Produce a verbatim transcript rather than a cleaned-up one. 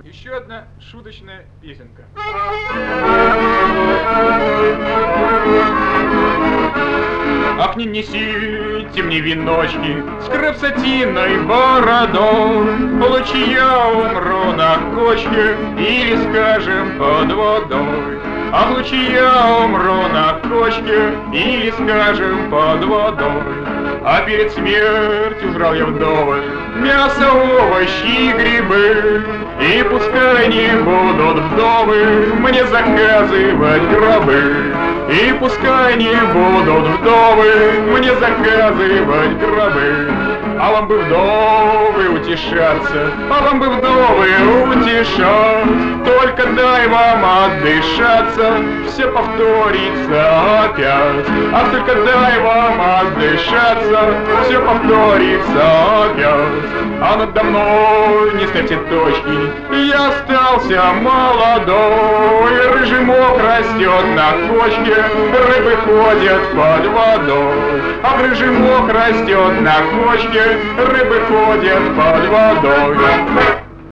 Еще одна шуточная песенка. Ах, не несите мне веночки с крапсатиной бородой, лучше я умру на кочке или, скажем, под водой. Ах, лучше я умру на кочке или, скажем, под водой. А перед смертью жрал я вдоволь мясо, овощи и грибы, и пускай не будут вдовы мне заказывать гробы. И пускай не будут вдовы мне заказывать гробы. А вам бы вдовы утешаться, а вам бы вдовы утешать, только дай вам отдышаться, все повторится опять. А только дай вам отдышаться, все повторится опять. А надо мной не ставьте точки, я остался молодой. Рыжий мох растет на кочке, рыбы ходят под водой. А рыжий мох растет на кочке, рыбы ходят под водой.